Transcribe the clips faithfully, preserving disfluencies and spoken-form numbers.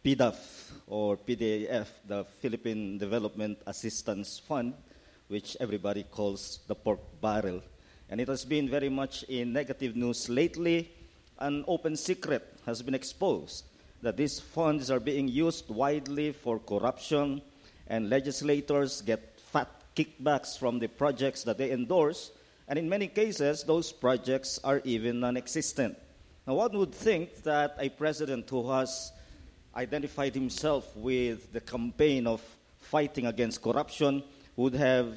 P D A F or P D A F, the Philippine Development Assistance Fund, which everybody calls the pork barrel. And it has been very much in negative news lately. An open secret has been exposed that these funds are being used widely for corruption, and legislators get fat kickbacks from the projects that they endorse, and in many cases, those projects are even non-existent. Now, one would think that a president who has identified himself with the campaign of fighting against corruption would have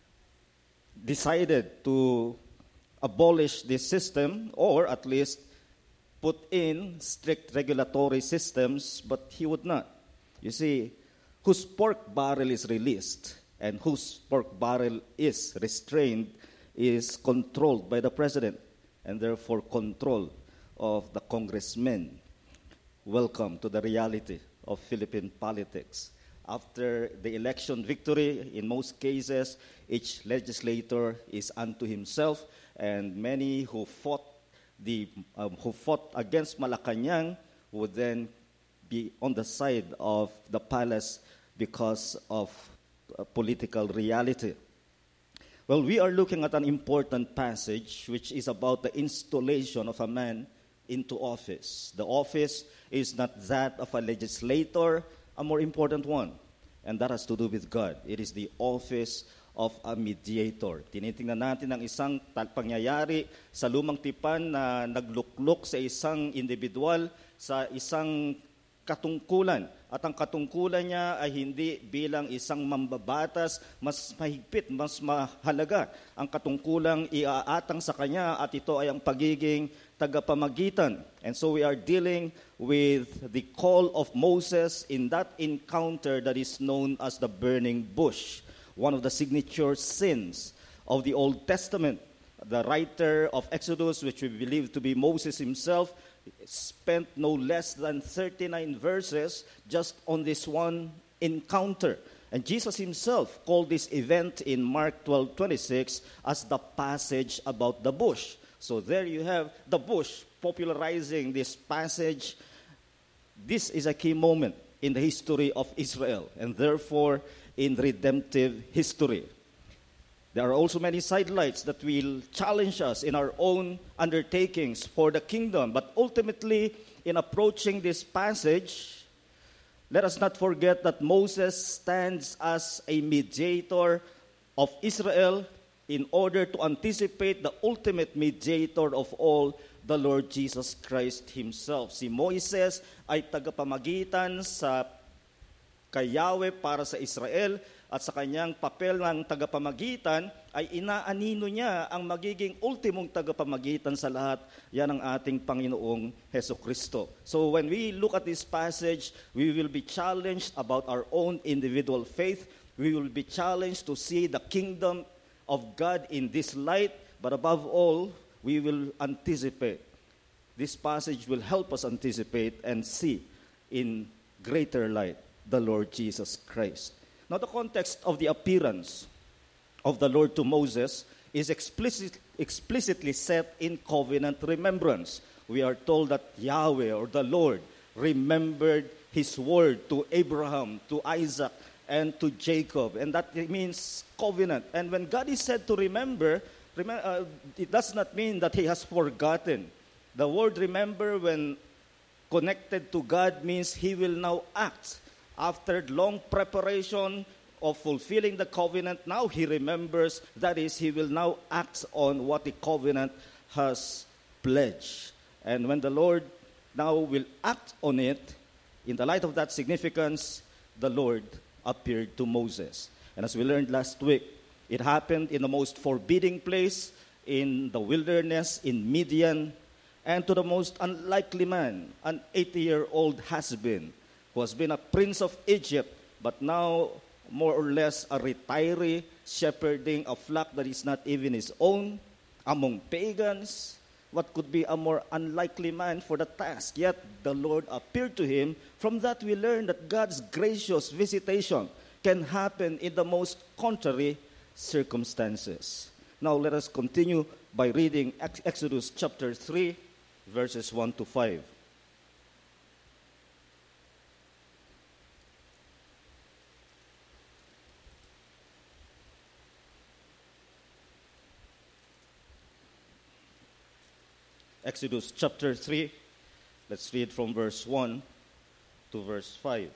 decided to abolish this system, or at least put in strict regulatory systems, but he would not. You see, whose pork barrel is released and whose pork barrel is restrained is controlled by the president, and therefore control of the congressmen. Welcome to the reality of Philippine politics. After the election victory, in most cases, each legislator is unto himself, and many who fought the um, who fought against Malacanang would then be on the side of the palace because of uh, political reality. Well, we are looking at an important passage which is about the installation of a man into office. The office is not that of a legislator, a more important one, and that has to do with God. It is the office of a mediator. Tinitingnan natin ang isang pangyayari sa lumang tipan na nagluklok sa isang individual, sa isang katungkulan. At ang katungkulan niya ay hindi bilang isang mambabatas, mas mahigpit, mas mahalaga. Ang katungkulang iaatang sa kanya at ito ay ang pagiging tagapamagitan. And so we are dealing with the call of Moses in that encounter that is known as the burning bush, one of the signature sins of the Old Testament. The writer of Exodus, which we believe to be Moses himself, spent no less than thirty-nine verses just on this one encounter. And Jesus himself called this event in Mark twelve twenty-six as the passage about the bush. So there you have the bush popularizing this passage. This is a key moment in the history of Israel, and therefore in redemptive history. There are also many sidelights that will challenge us in our own undertakings for the kingdom. But ultimately, in approaching this passage, let us not forget that Moses stands as a mediator of Israel in order to anticipate the ultimate mediator of all, the Lord Jesus Christ himself. Si Moises ay tagapamagitan sa kay Yahweh para sa Israel, at sa kanyang papel ng tagapamagitan ay inaanino niya ang magiging ultimong tagapamagitan sa lahat. Yan ang ating Panginoong Hesukristo. So when we look at this passage, we will be challenged about our own individual faith. We will be challenged to see the kingdom of God in this light. But above all, we will anticipate. This passage will help us anticipate and see in greater light the Lord Jesus Christ. Now, the context of the appearance of the Lord to Moses is explicit, explicitly set in covenant remembrance. We are told that Yahweh, or the Lord, remembered his word to Abraham, to Isaac, and to Jacob. And that means covenant. And when God is said to remember, remember uh, it does not mean that he has forgotten. The word remember, when connected to God, means he will now act. After long preparation of fulfilling the covenant, now he remembers. That is, he will now act on what the covenant has pledged. And when the Lord now will act on it, in the light of that significance, the Lord appeared to Moses. And as we learned last week, it happened in the most forbidding place, in the wilderness, in Midian, and to the most unlikely man, an eighty-year-old has-been, who has been a prince of Egypt, but now more or less a retiree, shepherding a flock that is not even his own, among pagans. What could be a more unlikely man for the task? Yet the Lord appeared to him. From that we learn that God's gracious visitation can happen in the most contrary circumstances. Now let us continue by reading Exodus chapter three, verses one to five. Exodus chapter three. Let's read from verse one to verse five.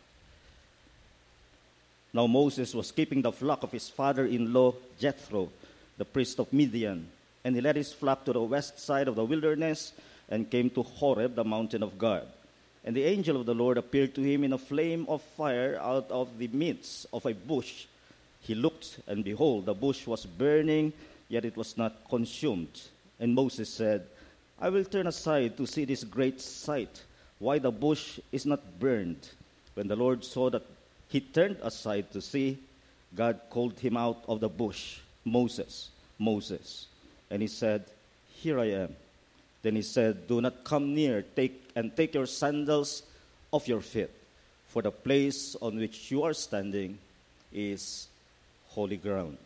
Now Moses was keeping the flock of his father-in-law Jethro, the priest of Midian, and he led his flock to the west side of the wilderness and came to Horeb, the mountain of God. And the angel of the Lord appeared to him in a flame of fire out of the midst of a bush. He looked, and behold, the bush was burning, yet it was not consumed. And Moses said, I will turn aside to see this great sight, why the bush is not burned. When the Lord saw that he turned aside to see, God called him out of the bush, Moses, Moses. And he said, Here I am. Then he said, Do not come near, take and take your sandals off your feet, for the place on which you are standing is holy ground.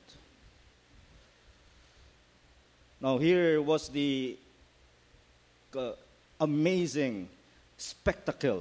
Now here was the uh, amazing spectacle.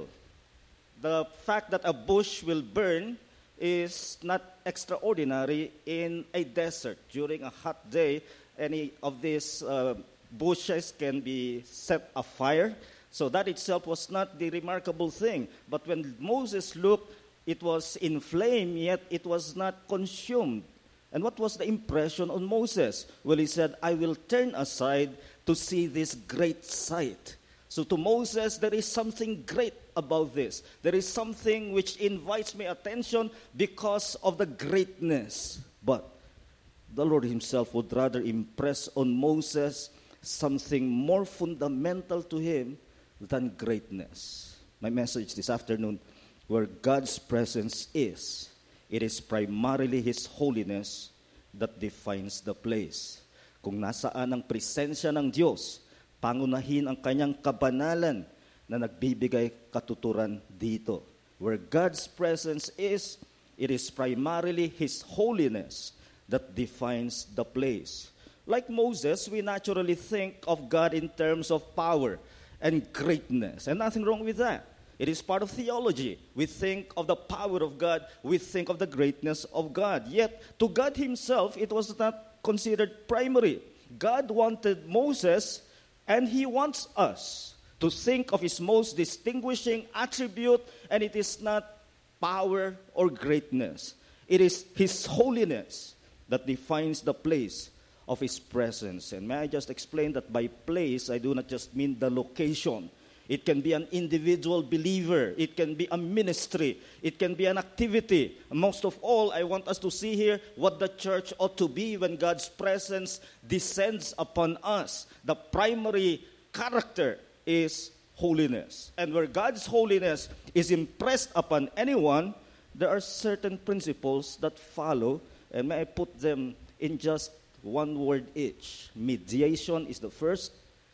The fact that a bush will burn is not extraordinary in a desert. During a hot day, any of these uh, bushes can be set afire. So that itself was not the remarkable thing. But when Moses looked, it was in flame, yet it was not consumed. And what was the impression on Moses? Well, he said, I will turn aside to see this great sight. So to Moses, there is something great about this. There is something which invites my attention because of the greatness. But the Lord himself would rather impress on Moses something more fundamental to him than greatness. My message this afternoon, where God's presence is, it is primarily His holiness that defines the place. Kung nasaan ang presensya ng Diyos, pangunahin ang kanyang kabanalan na nagbibigay katuturan dito. Where God's presence is, it is primarily His holiness that defines the place. Like Moses, we naturally think of God in terms of power and greatness, and nothing wrong with that. It is part of theology. We think of the power of God, we think of the greatness of God. Yet, to God himself, it was not considered primary. God wanted Moses, and he wants us to think of his most distinguishing attribute, and it is not power or greatness. It is his holiness that defines the place of his presence. And may I just explain that by place, I do not just mean the location. It can be an individual believer. It can be a ministry. It can be an activity. Most of all, I want us to see here what the church ought to be when God's presence descends upon us. The primary character is holiness. And where God's holiness is impressed upon anyone, there are certain principles that follow. And may I put them in just one word each. Mediation is the first.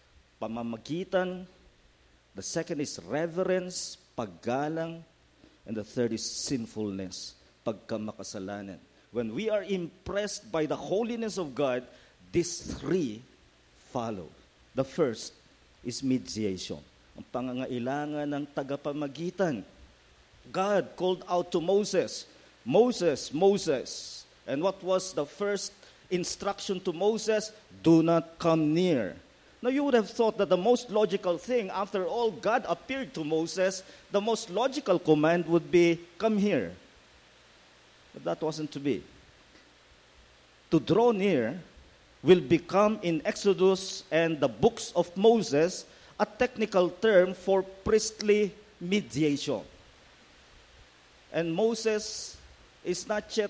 Pamamagitan. The second is reverence, paggalang. And the third is sinfulness, pagkamakasalanan. When we are impressed by the holiness of God, these three follow. The first is mediation. Ang pangangailangan ng tagapamagitan. God called out to Moses, Moses, Moses. And what was the first instruction to Moses? Do not come near. Now, you would have thought that the most logical thing, after all, God appeared to Moses, the most logical command would be, come here. But that wasn't to be. To draw near will become in Exodus and the books of Moses a technical term for priestly mediation. And Moses is not yet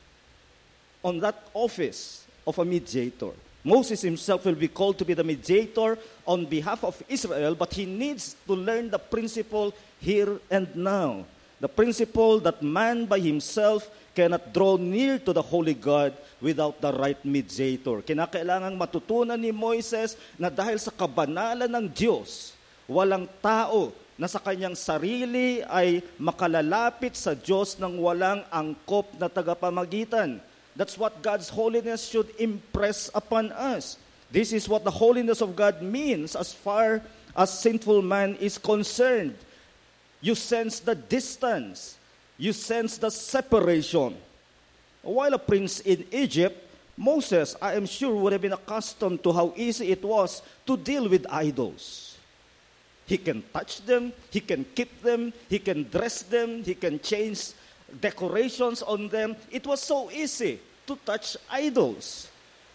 on that office of a mediator. Moses himself will be called to be the mediator on behalf of Israel, but he needs to learn the principle here and now. The principle that man by himself cannot draw near to the holy God without the right mediator. Kinakailangang matutunan ni Moises na dahil sa kabanalan ng Diyos, walang tao na sa kanyang sarili ay makalalapit sa Diyos ng walang angkop na tagapamagitan. That's what God's holiness should impress upon us. This is what the holiness of God means as far as sinful man is concerned. You sense the distance. You sense the separation. While a prince in Egypt Moses, I am sure, would have been accustomed to how easy it was to deal with idols. He can touch them, he can keep them, he can dress them, he can change decorations on them. It was so easy to touch idols.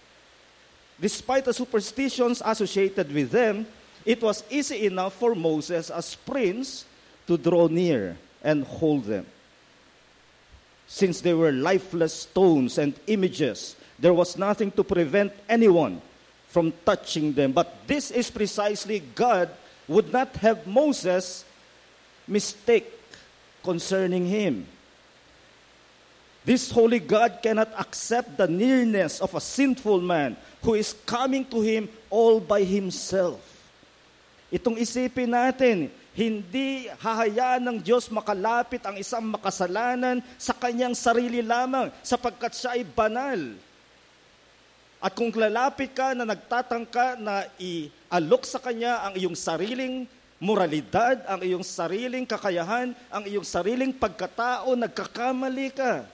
Despite the superstitions associated with them, it was easy enough for Moses as prince to draw near and hold them. Since they were lifeless stones and images, there was nothing to prevent anyone from touching them. But this is precisely God would not have Moses mistake concerning him. This holy God cannot accept the nearness of a sinful man who is coming to him all by himself. Itong isipin natin, hindi hahayaan ng Diyos makalapit ang isang makasalanan sa kanyang sarili lamang sapagkat siya ay banal. At kung lalapit ka na nagtatangka na i-alok sa kanya ang iyong sariling moralidad, ang iyong sariling kakayahan, ang iyong sariling pagkatao, nagkakamali ka.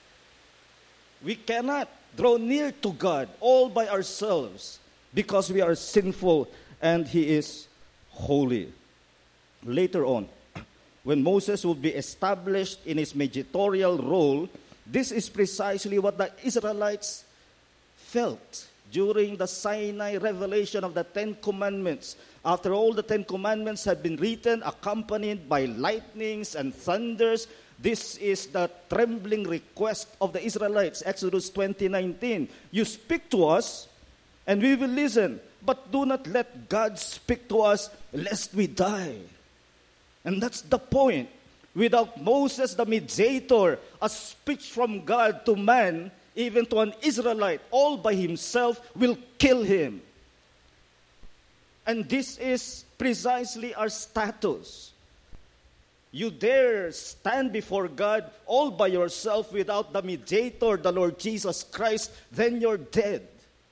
We cannot draw near to God all by ourselves because we are sinful and He is holy. Later on, when Moses will be established in his mediatorial role, this is precisely what the Israelites felt during the Sinai revelation of the Ten Commandments. After all the Ten Commandments had been written, accompanied by lightnings and thunders, this is the trembling request of the Israelites, Exodus twenty nineteen. You speak to us, and we will listen, but do not let God speak to us, lest we die. And that's the point. Without Moses, the mediator, a speech from God to man, even to an Israelite, all by himself, will kill him. And this is precisely our status. You dare stand before God all by yourself without the mediator, the Lord Jesus Christ, then you're dead.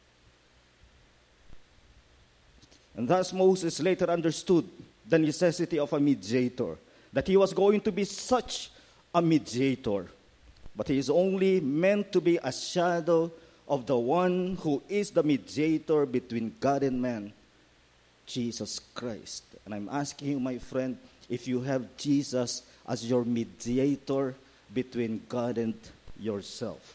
And thus Moses later understood the necessity of a mediator, that he was going to be such a mediator. But he is only meant to be a shadow of the one who is the mediator between God and man, Jesus Christ. And I'm asking you, my friend, if you have Jesus as your mediator between God and yourself.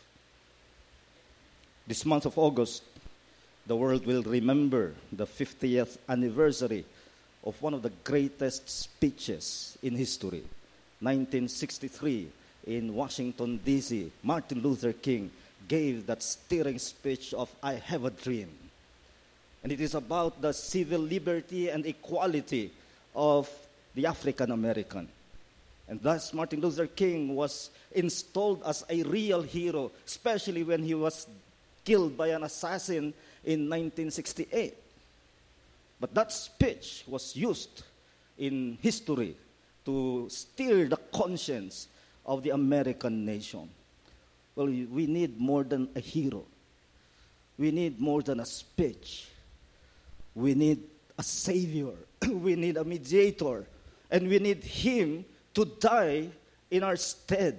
This month of August, the world will remember the fiftieth anniversary of one of the greatest speeches in history. nineteen sixty-three, in Washington, D C, Martin Luther King gave that stirring speech of I Have a Dream. And it is about the civil liberty and equality of the African American. And thus Martin Luther King was installed as a real hero, especially when he was killed by an assassin in nineteen sixty-eight. But that speech was used in history to stir the conscience of the American nation. Well, we need more than a hero. We need more than a speech. We need a savior. We need a mediator. And we need him to die in our stead.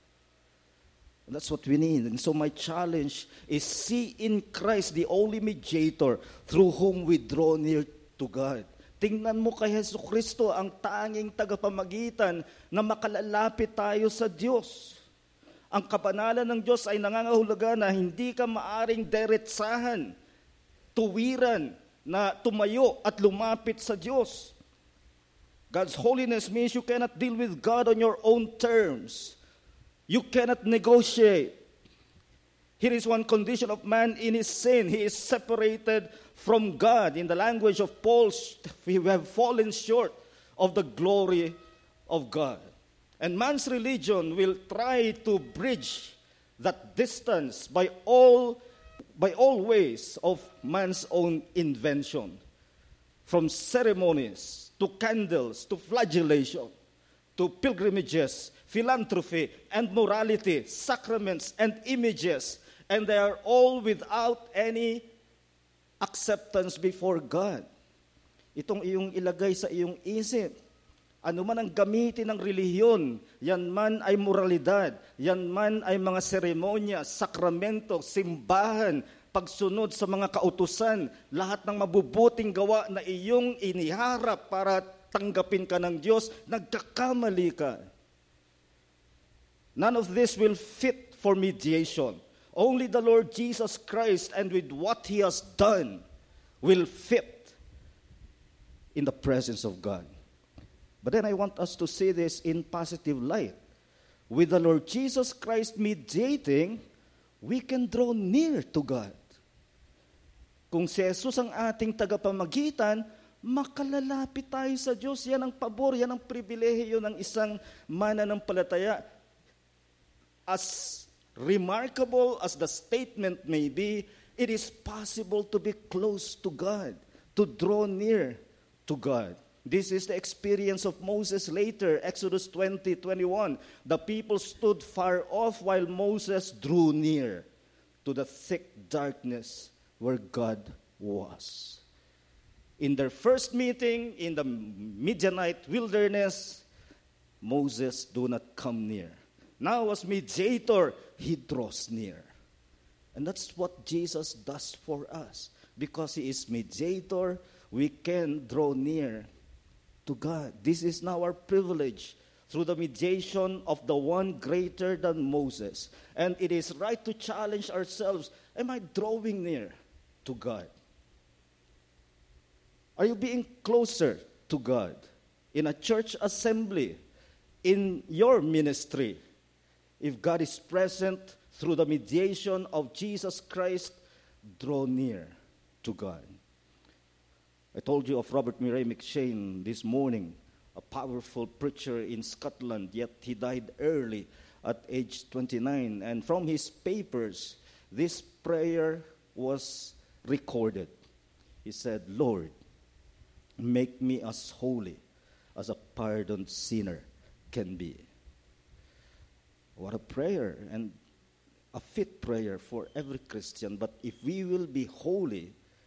And that's what we need. And so my challenge is see in Christ the only mediator through whom we draw near to God. Tingnan mo kay Jesucristo ang tanging tagapamagitan na makalalapit tayo sa Diyos. Ang kabanalan ng Diyos ay nangangahulugan na hindi ka maaring diretsahan, tuwiran na tumayo at lumapit sa Diyos. God's holiness means you cannot deal with God on your own terms. You cannot negotiate. Here is one condition of man in his sin. He is separated from God. In the language of Paul, we have fallen short of the glory of God. And man's religion will try to bridge that distance by all, by all ways of man's own invention. From ceremonies, to candles, to flagellation, to pilgrimages, philanthropy, and morality, sacraments, and images. And they are all without any acceptance before God. Itong iyong ilagay sa iyong isip. Ano man ang gamitin ng relihiyon, yan man ay moralidad, yan man ay mga seremonya, sakramento, simbahan, pagsunod sa mga kautusan, lahat ng mabubuting gawa na iyong iniharap para tanggapin ka ng Diyos, nagkakamali ka. None of this will fit for mediation. Only the Lord Jesus Christ and with what He has done will fit in the presence of God. But then I want us to see this in positive light. With the Lord Jesus Christ mediating, we can draw near to God. Kung si Jesus ang ating tagapamagitan, makalalapit tayo sa Diyos. Yan ang pabor, yan ang pribilehiyo ng isang mananampalataya. As remarkable as the statement may be, it is possible to be close to God, to draw near to God. This is the experience of Moses later, Exodus twenty twenty-one. The people stood far off while Moses drew near to the thick darkness where God was. In their first meeting in the Midianite wilderness, Moses do not come near. Now as mediator, He draws near. And that's what Jesus does for us. Because He is mediator, we can draw near to God. This is now our privilege through the mediation of the one greater than Moses. And it is right to challenge ourselves, am I drawing near to God? Are you being closer to God in a church assembly, in your ministry? If God is present through the mediation of Jesus Christ, draw near to God. I told you of Robert Murray McCheyne this morning, a powerful preacher in Scotland, yet he died early at age twenty-nine. And from his papers, this prayer was recorded. He said, Lord, make me as holy as a pardoned sinner can be. What a prayer, and a fit prayer for every Christian. But if we will be holy,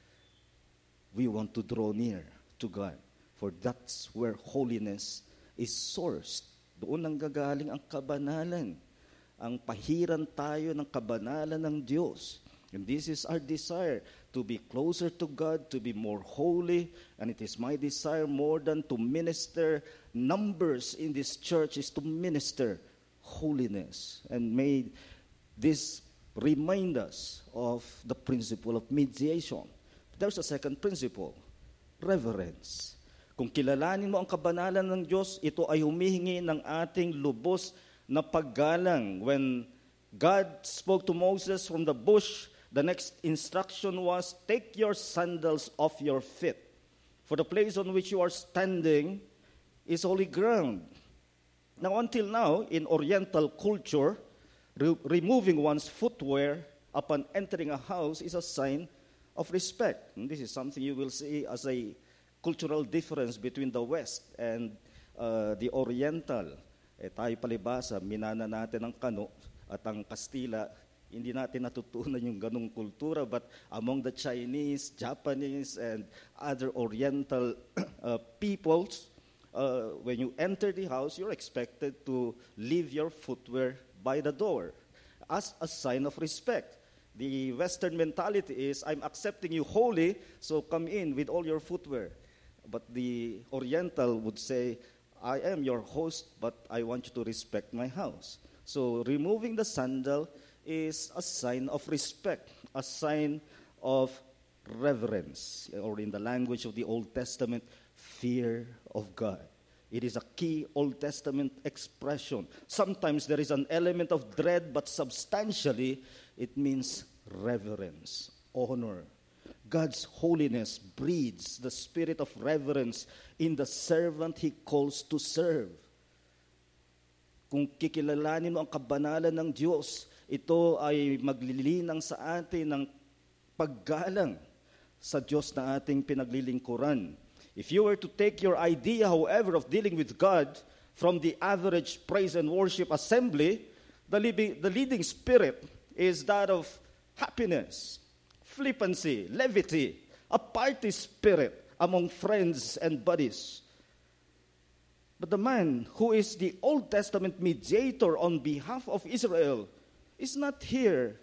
we want to draw near to God. For that's where holiness is sourced. Doon ang gagaling ang kabanalan. Ang pahiran tayo ng kabanalan ng Diyos. And this is our desire, to be closer to God, to be more holy. And it is my desire more than to minister numbers in this church, is to minister holiness. And may this remind us of the principle of mediation. There's a second principle, reverence. Kung kilalanin mo ang kabanalan ng Diyos, ito ay humihingi ng ating lubos na paggalang. When God spoke to Moses from the bush, the next instruction was, take your sandals off your feet, for the place on which you are standing is holy ground. Now, until now, in Oriental culture, re- removing one's footwear upon entering a house is a sign of respect. And this is something you will see as a cultural difference between the West and uh, the Oriental. Eh, tayo palibasa, minana natin ang Kano at ang Kastila. Hindi natin natutunan yung ganong kultura, but among the Chinese, Japanese, and other Oriental uh, peoples, Uh, when you enter the house, you're expected to leave your footwear by the door as a sign of respect. The Western mentality is, I'm accepting you wholly, so come in with all your footwear. But the Oriental would say, I am your host, but I want you to respect my house. So removing the sandal is a sign of respect, a sign of reverence, or in the language of the Old Testament, fear of God. It is a key Old Testament expression. Sometimes there is an element of dread, but substantially it means reverence, honor. God's holiness breeds the spirit of reverence in the servant He calls to serve. Kung kikilalanin mo ang kabanalan ng Diyos, ito ay maglilinang sa atin ng paggalang sa Diyos na ating pinaglilingkuran. If you were to take your idea, however, of dealing with God from the average praise and worship assembly, the leading, the leading spirit is that of happiness, flippancy, levity, a party spirit among friends and buddies. But the man who is the Old Testament mediator on behalf of Israel is not here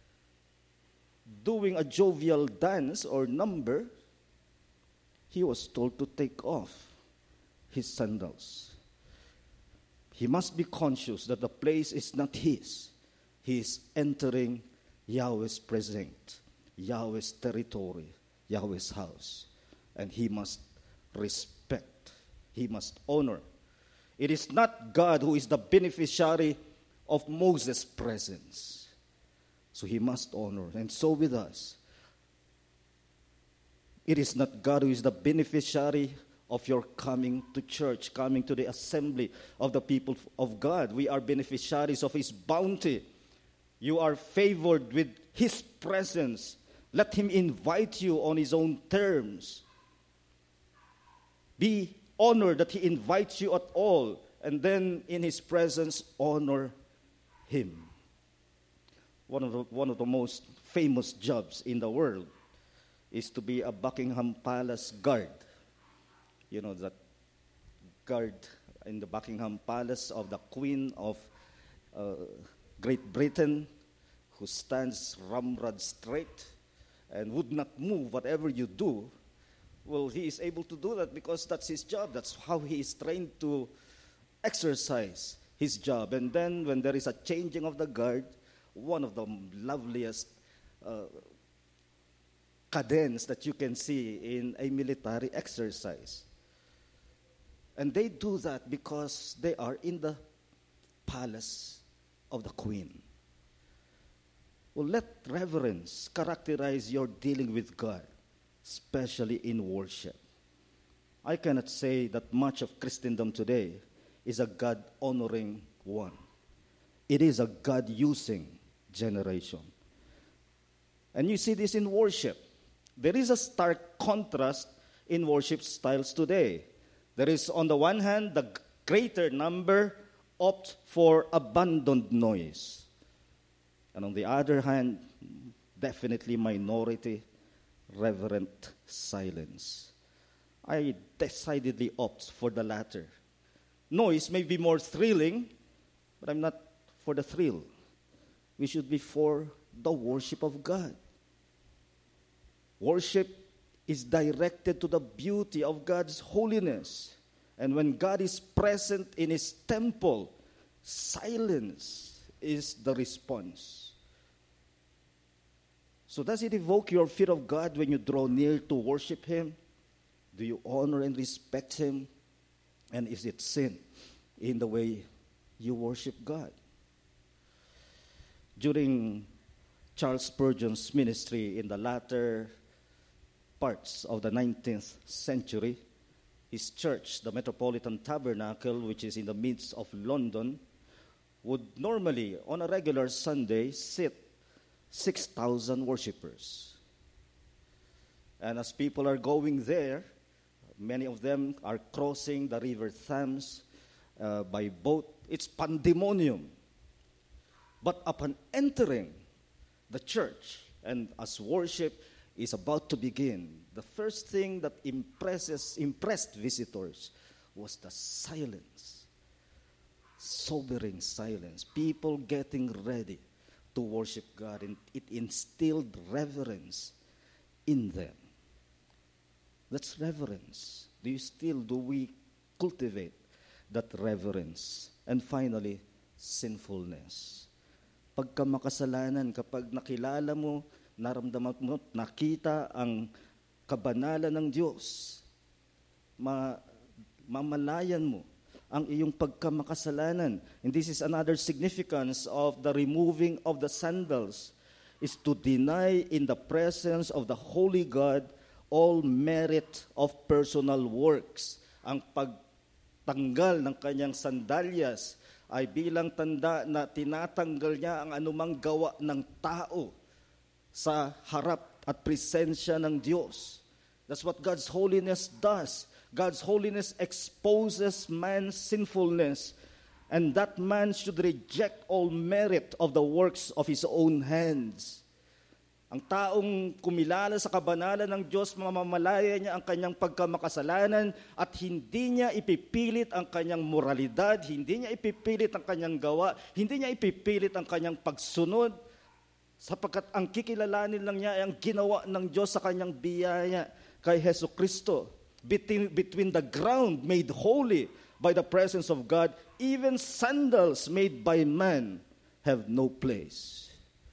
doing a jovial dance or number. He was told to take off his sandals. He must be conscious that the place is not his. He is entering Yahweh's presence, Yahweh's territory, Yahweh's house. And he must respect. He must honor. It is not God who is the beneficiary of Moses' presence. So he must honor. And so with us. It is not God who is the beneficiary of your coming to church, coming to the assembly of the people of God. We are beneficiaries of His bounty. You are favored with His presence. Let Him invite you on His own terms. Be honored that He invites you at all, and then in His presence, honor Him. One of the, one of the most famous jobs in the world is to be a Buckingham Palace guard. You know, that guard in the Buckingham Palace of the Queen of uh, Great Britain, who stands ramrod straight and would not move whatever you do. Well, he is able to do that because that's his job. That's how he is trained to exercise his job. And then when there is a changing of the guard, one of the loveliest uh, cadence that you can see in a military exercise. And they do that because they are in the palace of the Queen. Well, let reverence characterize your dealing with God, especially in worship. I cannot say that much of Christendom today is a God-honoring one. It is a God-using generation. And you see this in worship. There is a stark contrast in worship styles today. There is, on the one hand, the greater number opt for abandoned noise. And on the other hand, definitely minority, reverent silence. I decidedly opt for the latter. Noise may be more thrilling, but I'm not for the thrill. We should be for the worship of God. Worship is directed to the beauty of God's holiness. And when God is present in His temple, silence is the response. So does it evoke your fear of God when you draw near to worship Him? Do you honor and respect Him? And is it sin in the way you worship God? During Charles Spurgeon's ministry in the latter parts of the nineteenth century, his church, the Metropolitan Tabernacle, which is in the midst of London, would normally, on a regular Sunday, sit six thousand worshippers. And as people are going there, many of them are crossing the River Thames uh, by boat. It's pandemonium. But upon entering the church, and as worship is about to begin, the first thing that impresses impressed visitors was the silence. Sobering silence. People getting ready to worship God, and it instilled reverence in them. That's reverence. Do you still, do we cultivate that reverence? And finally, sinfulness. Pagka makasalanan, kapag nakilala mo, naramdaman mo, nakita ang kabanalan ng Diyos, ma, mamalayan mo ang iyong pagkamakasalanan. And this is another significance of the removing of the sandals, is to deny in the presence of the Holy God all merit of personal works. Ang pagtanggal ng kanyang sandalyas ay bilang tanda na tinatanggal niya ang anumang gawa ng tao sa harap at presensya ng Diyos. That's what God's holiness does. God's holiness exposes man's sinfulness, and that man should reject all merit of the works of his own hands. Ang taong kumilala sa kabanalan ng Diyos, mamamalaya niya ang kanyang pagkamakasalanan at hindi niya ipipilit ang kanyang moralidad, hindi niya ipipilit ang kanyang gawa, hindi niya ipipilit ang kanyang pagsunod, sapagkat ang kikilalanin lang niya ay ang ginawa ng Diyos sa kanyang biyaya kay Hesu Kristo. Between, between the ground made holy by the presence of God, even sandals made by man have no place.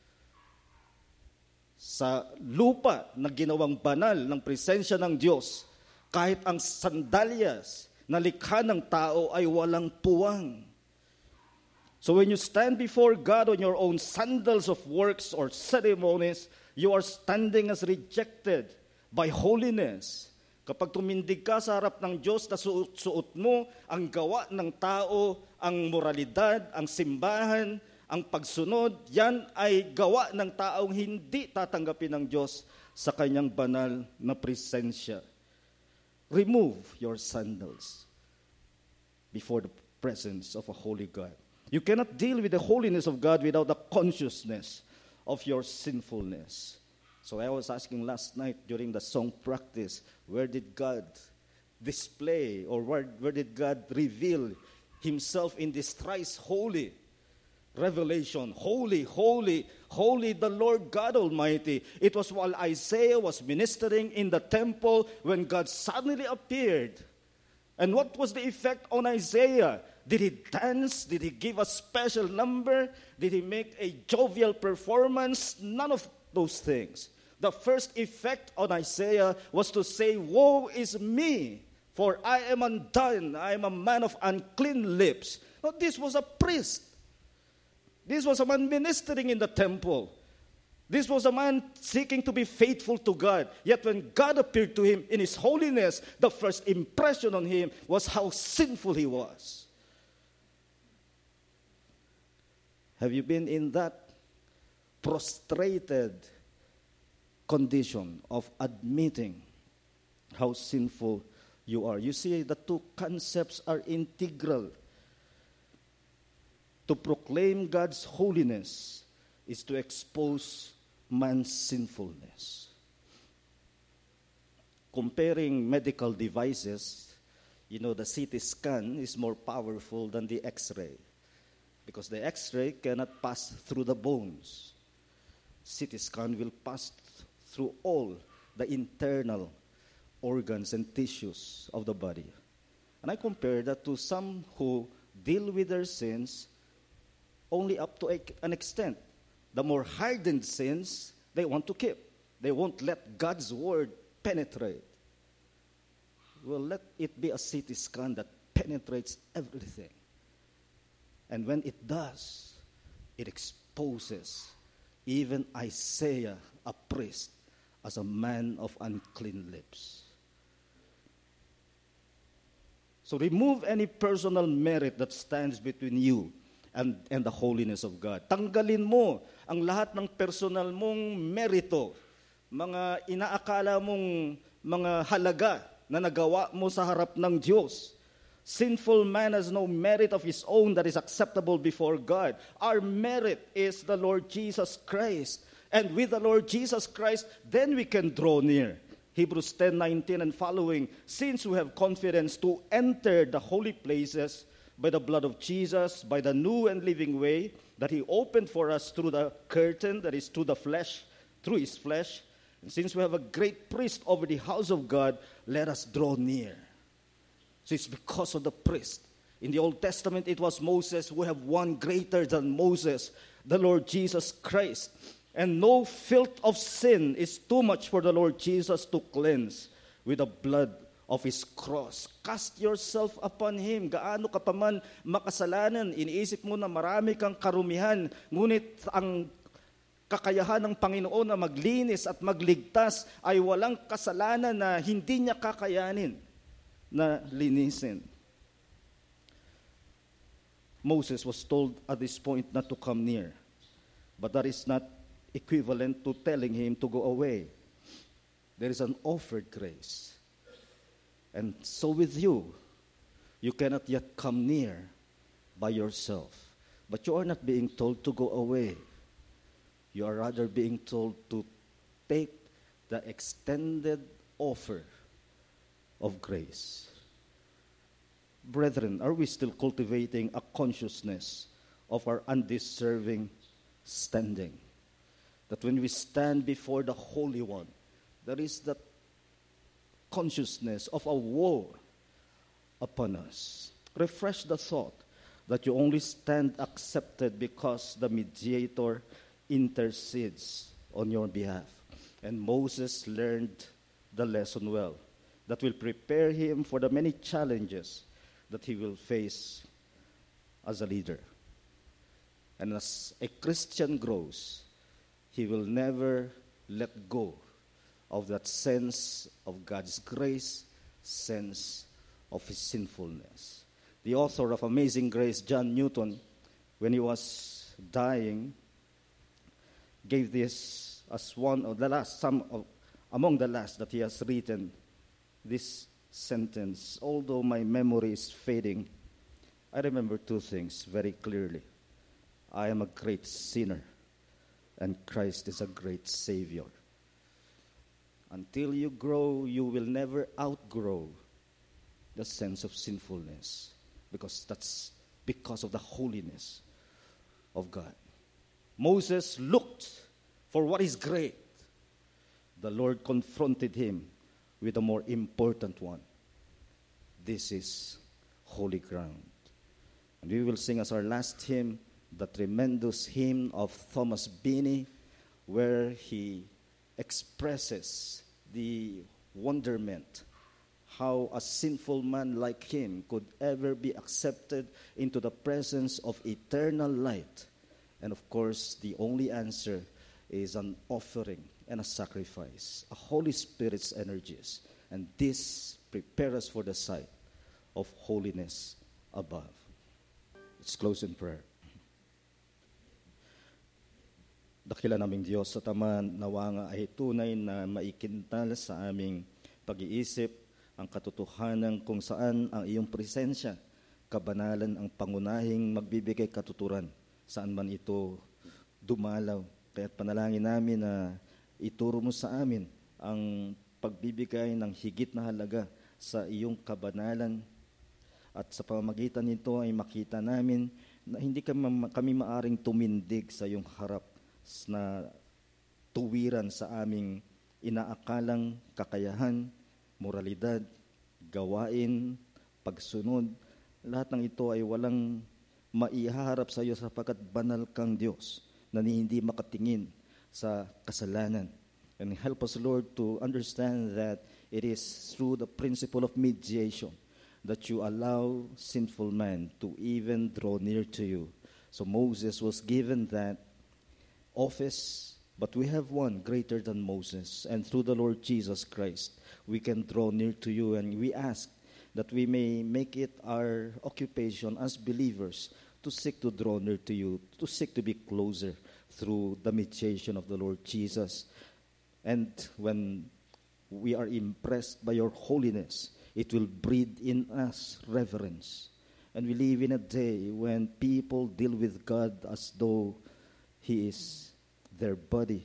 Sa lupa na ginawang banal ng presensya ng Diyos, kahit ang sandalyas na likha ng tao ay walang puwang. So when you stand before God on your own sandals of works or ceremonies, you are standing as rejected by holiness. Kapag tumindig ka sa harap ng Diyos na suot-suot mo ang gawa ng tao, ang moralidad, ang simbahan, ang pagsunod, yan ay gawa ng taong hindi tatanggapin ng Diyos sa kanyang banal na presensya. Remove your sandals before the presence of a holy God. You cannot deal with the holiness of God without the consciousness of your sinfulness. So I was asking last night during the song practice, where did God display or where, where did God reveal himself in this thrice holy revelation? Holy, holy, holy the Lord God Almighty. It was while Isaiah was ministering in the temple when God suddenly appeared. And what was the effect on Isaiah? Did he dance? Did he give a special number? Did he make a jovial performance? None of those things. The first effect on Isaiah was to say, "Woe is me, for I am undone. I am a man of unclean lips." Now, this was a priest. This was a man ministering in the temple. This was a man seeking to be faithful to God. Yet when God appeared to him in his holiness, the first impression on him was how sinful he was. Have you been in that prostrated condition of admitting how sinful you are? You see, the two concepts are integral. To proclaim God's holiness is to expose man's sinfulness. Comparing medical devices, you know, the C T scan is more powerful than the X-ray because the X-ray cannot pass through the bones. C T scan will pass through all the internal organs and tissues of the body. And I compare that to some who deal with their sins only up to a, an extent. The more hardened sins, they want to keep. They won't let God's word penetrate. Well, let it be a C T scan that penetrates everything. And when it does, it exposes even Isaiah, a priest, as a man of unclean lips. So remove any personal merit that stands between you And, and the holiness of God. Tanggalin mo ang lahat ng personal mong merito, mga inaakala mong mga halaga na nagawa mo sa harap ng Diyos. Sinful man has no merit of his own that is acceptable before God. Our merit is the Lord Jesus Christ. And with the Lord Jesus Christ, then we can draw near. Hebrews ten nineteen and following, since we have confidence to enter the holy places by the blood of Jesus, by the new and living way that he opened for us through the curtain, that is through the flesh, through his flesh. And since we have a great priest over the house of God, let us draw near. So it's because of the priest. In the Old Testament, it was Moses. We have one greater than Moses, the Lord Jesus Christ. And no filth of sin is too much for the Lord Jesus to cleanse with the blood of his cross. Cast yourself upon him. Gaano ka pa man makasalanan, iniisip mo na marami kang karumihan, ngunit ang kakayahan ng Panginoon na maglinis at magligtas ay walang kasalanan na hindi niya kakayanin na linisin. Moses was told at this point not to come near, but that is not equivalent to telling him to go away. There is an offered grace. And so with you, you cannot yet come near by yourself. But you are not being told to go away. You are rather being told to take the extended offer of grace. Brethren, are we still cultivating a consciousness of our undeserving standing? That when we stand before the Holy One, there is that consciousness of a woe upon us. Refresh the thought that you only stand accepted because the mediator intercedes on your behalf. And Moses learned the lesson well. That will prepare him for the many challenges that he will face as a leader. And as a Christian grows, he will never let go of that sense of God's grace, sense of his sinfulness. The author of Amazing Grace, John Newton, when he was dying, gave this as one of the last, some of, among the last that he has written, this sentence: although my memory is fading, I remember two things very clearly. I am a great sinner, and Christ is a great Savior. Until you grow, you will never outgrow the sense of sinfulness, because that's because of the holiness of God. Moses looked for what is great. The Lord confronted him with a more important one. This is holy ground. And we will sing as our last hymn the tremendous hymn of Thomas Binney, where he expresses the wonderment how a sinful man like him could ever be accepted into the presence of eternal light. And of course, the only answer is an offering and a sacrifice, a Holy Spirit's energies. And this prepares us for the sight of holiness above. Let's close in prayer. Dakila naming Diyos sa Ama, nawa nga ay tunay na maikintal sa aming pag-iisip ang katotohanan kung saan ang iyong presensya, kabanalan ang pangunahing magbibigay katuturan, saan man ito dumalaw. Kaya't panalangin namin na ituro mo sa amin ang pagbibigay ng higit na halaga sa iyong kabanalan, at sa pamamagitan nito ay makita namin na hindi kami, kami maaring tumindig sa iyong harap na tuwiran sa aming inaakalang kakayahan, moralidad, gawain, pagsunod. Lahat ng ito ay walang maihaharap sa iyo sapagkat banal kang Diyos na hindi makatingin sa kasalanan. And help us, Lord, to understand that it is through the principle of mediation that you allow sinful man to even draw near to you. So Moses was given that office, but we have one greater than Moses, and through the Lord Jesus Christ, we can draw near to you, and we ask that we may make it our occupation as believers to seek to draw near to you, to seek to be closer through the mediation of the Lord Jesus. And when we are impressed by your holiness, it will breed in us reverence. And we live in a day when people deal with God as though He is their body.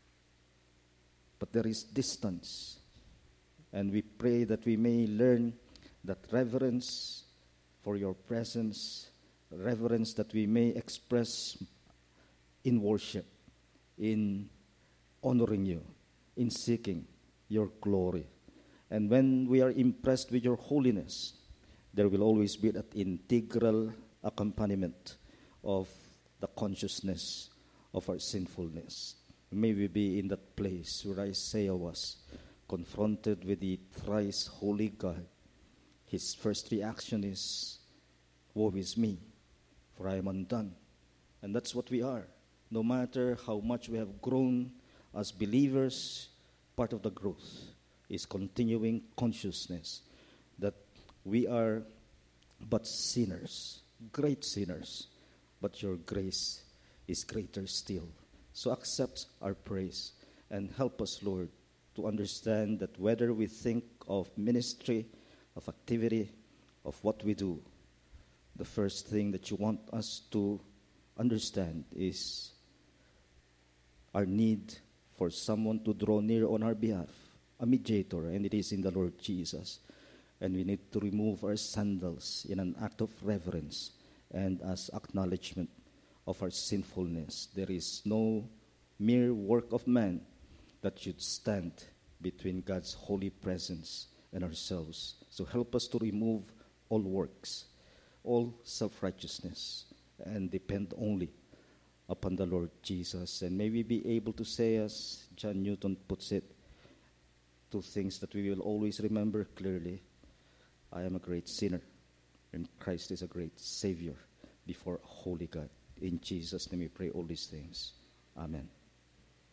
But there is distance. And we pray that we may learn that reverence for your presence, reverence that we may express in worship, in honoring you, in seeking your glory. And when we are impressed with your holiness, there will always be that integral accompaniment of the consciousness of our sinfulness. May we be in that place where Isaiah was confronted with the thrice holy God. His first reaction is, woe is me, for I am undone. And that's what we are. No matter how much we have grown as believers, part of the growth is continuing consciousness that we are but sinners, great sinners, but your grace is greater still. So accept our praise and help us, Lord, to understand that whether we think of ministry, of activity, of what we do, the first thing that you want us to understand is our need for someone to draw near on our behalf, a mediator, and it is in the Lord Jesus. And we need to remove our sandals in an act of reverence and as acknowledgement of our sinfulness. There is no mere work of man that should stand between God's holy presence and ourselves. So help us to remove all works, all self-righteousness, and depend only upon the Lord Jesus. And may we be able to say, as John Newton puts it, two things that we will always remember clearly. I am a great sinner, and Christ is a great Savior before a holy God. In Jesus' name we pray all these things. Amen.